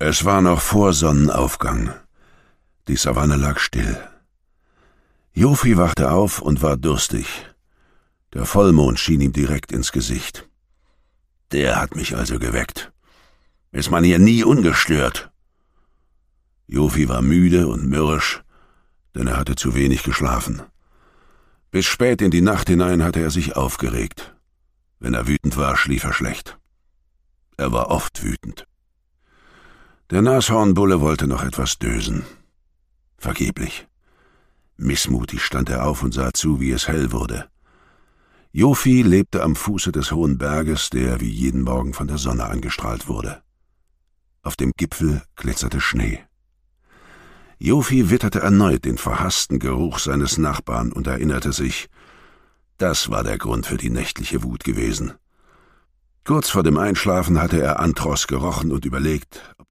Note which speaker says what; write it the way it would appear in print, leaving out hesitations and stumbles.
Speaker 1: Es war noch vor Sonnenaufgang. Die Savanne lag still. Jofi wachte auf und war durstig. Der Vollmond schien ihm direkt ins Gesicht. Der hat mich also geweckt. Ist man hier nie ungestört? Jofi war müde und mürrisch, denn er hatte zu wenig geschlafen. Bis spät in die Nacht hinein hatte er sich aufgeregt. Wenn er wütend war, schlief er schlecht. Er war oft wütend. Der Nashornbulle wollte noch etwas dösen. Vergeblich. Missmutig stand er auf und sah zu, wie es hell wurde. Jofi lebte am Fuße des hohen Berges, der wie jeden Morgen von der Sonne angestrahlt wurde. Auf dem Gipfel glitzerte Schnee. Jofi witterte erneut den verhassten Geruch seines Nachbarn und erinnerte sich, das war der Grund für die nächtliche Wut gewesen. Kurz vor dem Einschlafen hatte er Antros gerochen und überlegt, ob